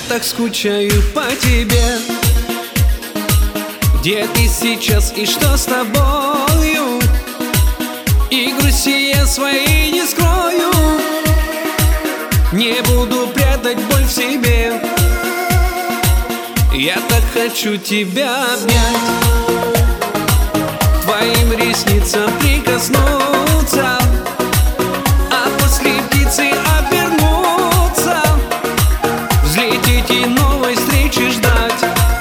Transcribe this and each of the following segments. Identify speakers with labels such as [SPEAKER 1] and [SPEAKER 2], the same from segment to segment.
[SPEAKER 1] так скучаю по тебе. Где ты сейчас и что с тобою? И грусти я свои не скрою. Не буду прятать боль в себе. Я так хочу тебя обнять, твоим ресницам прикоснуться, а после птицы обернуться, взлететь и новой встречи ждать.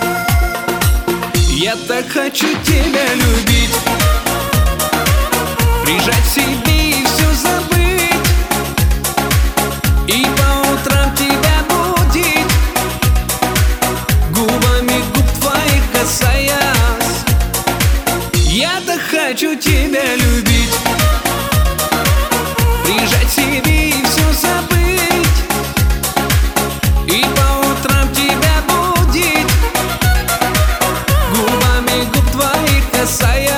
[SPEAKER 1] Я так хочу тебя любить, прижать к себе и все забыть, и по утрам тебя будить, губами губ твоих касаясь. Я так хочу тебя любить, прижать к себе и все забыть, и по утрам тебя будить, губами губ твоих касаясь.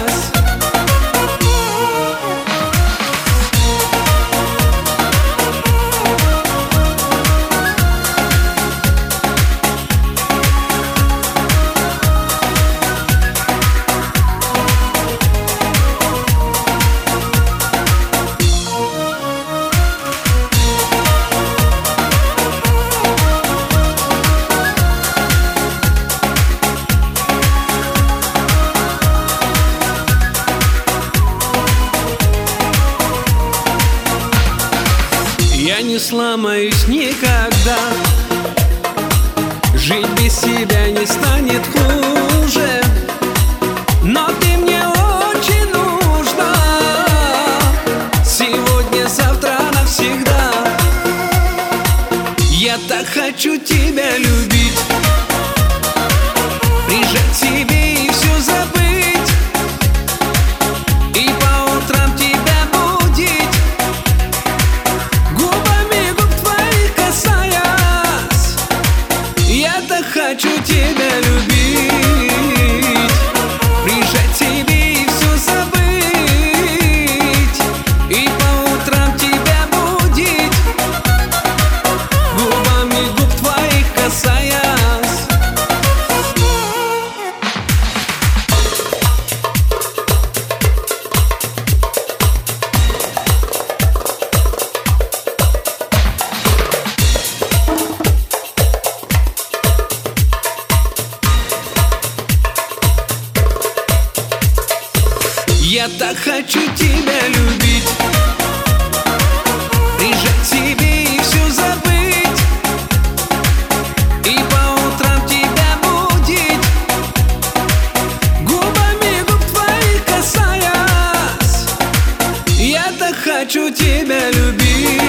[SPEAKER 1] Я не сломаюсь никогда, жить без тебя не станет хуже, но ты мне очень нужна, сегодня, завтра, навсегда. Я так хочу тебя любить, прижать к себе и все забыть, и по утрам тебя будить, губами губ твоих касаясь. Я так хочу тебя любить, прижать к себе и все забыть, и по утрам тебя будить, губами губ твоих касаясь. Я так хочу тебя любить, прижать к себе и все забыть, и по утрам тебя будить, губами губ твоих касаясь. Я так хочу тебя любить.